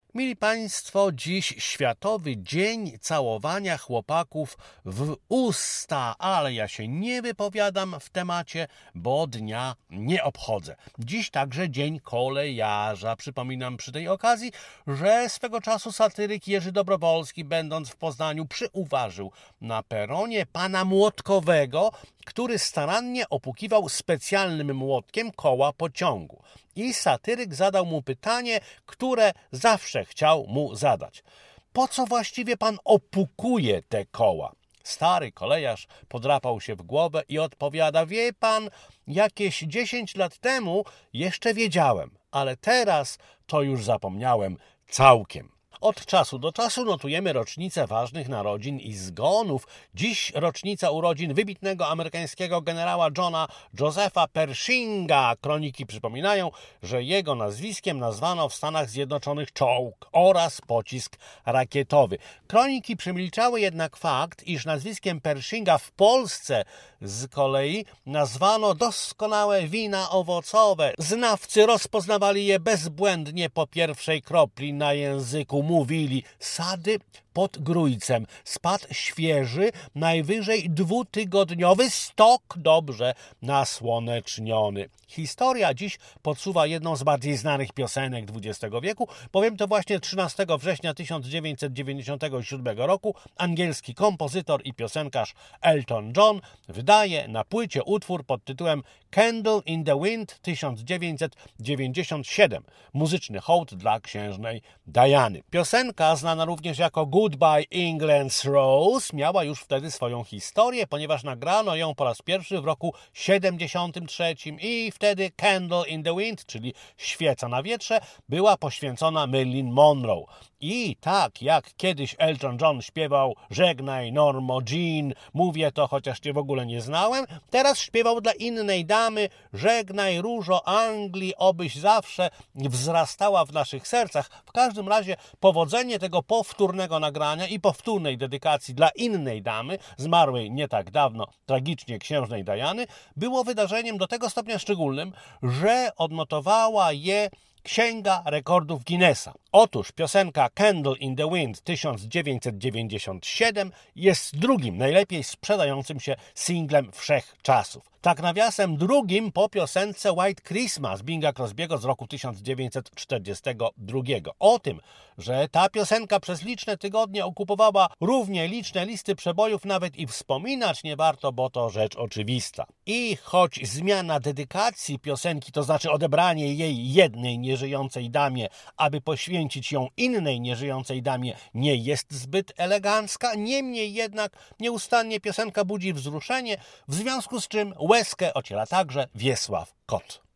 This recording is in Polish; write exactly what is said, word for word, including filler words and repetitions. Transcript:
Mili Państwo, dziś Światowy Dzień Całowania Chłopaków w Usta, ale ja się nie wypowiadam w temacie, bo dnia nie obchodzę. Dziś także Dzień Kolejarza. Przypominam przy tej okazji, że swego czasu satyryk Jerzy Dobrowolski, będąc w Poznaniu, przyuważył na peronie pana Młotkowego, który starannie opukiwał specjalnym młotkiem koła pociągu. I satyryk zadał mu pytanie, które zawsze chciał mu zadać. Po co właściwie pan opukuje te koła? Stary kolejarz podrapał się w głowę i odpowiada: wie pan, jakieś dziesięć lat temu jeszcze wiedziałem, ale teraz to już zapomniałem całkiem. Od czasu do czasu notujemy rocznice ważnych narodzin i zgonów. Dziś rocznica urodzin wybitnego amerykańskiego generała Johna Josepha Pershinga. Kroniki przypominają, że jego nazwiskiem nazwano w Stanach Zjednoczonych czołg oraz pocisk rakietowy. Kroniki przemilczały jednak fakt, iż nazwiskiem Pershinga w Polsce z kolei nazwano doskonałe wina owocowe. Znawcy rozpoznawali je bezbłędnie po pierwszej kropli na języku. Mówili: sady pod Grójcem, spad świeży, najwyżej dwutygodniowy, stok dobrze nasłoneczniony. Historia dziś podsuwa jedną z bardziej znanych piosenek dwudziestego wieku, bowiem to właśnie trzynastego września tysiąc dziewięćset dziewięćdziesiątego siódmego roku angielski kompozytor i piosenkarz Elton John wydaje na płycie utwór pod tytułem Candle in the Wind tysiąc dziewięćset dziewięćdziesiąt siedem. Muzyczny hołd dla księżnej Diany. Piosenka, znana również jako Goodbye England's Rose, miała już wtedy swoją historię, ponieważ nagrano ją po raz pierwszy w roku siedemdziesiątym trzecim i wtedy Candle in the Wind, czyli świeca na wietrze, była poświęcona Marilyn Monroe. I tak jak kiedyś Elton John śpiewał Żegnaj Normo Jean, mówię to, chociaż cię w ogóle nie znałem, teraz śpiewał dla innej damy Żegnaj Różo Anglii, obyś zawsze wzrastała w naszych sercach. W każdym razie powodzenie tego powtórnego nagrania i powtórnej dedykacji dla innej damy, zmarłej nie tak dawno tragicznie księżnej Diany, było wydarzeniem do tego stopnia szczególnym, że odnotowała je Księga Rekordów Guinnessa. Otóż piosenka Candle in the Wind tysiąc dziewięćset dziewięćdziesiąt siedem jest drugim najlepiej sprzedającym się singlem wszechczasów. Tak nawiasem drugim po piosence White Christmas Binga Crosby'ego z roku tysiąc dziewięćset czterdziestego drugiego. O tym, że ta piosenka przez liczne tygodnie okupowała równie liczne listy przebojów, nawet i wspominać nie warto, bo to rzecz oczywista. I choć zmiana dedykacji piosenki, to znaczy odebranie jej jednej nieżyjącej damie, aby poświęcić ją innej nieżyjącej damie, nie jest zbyt elegancka, niemniej jednak nieustannie piosenka budzi wzruszenie, w związku z czym łezkę ociera także Wiesław Kot.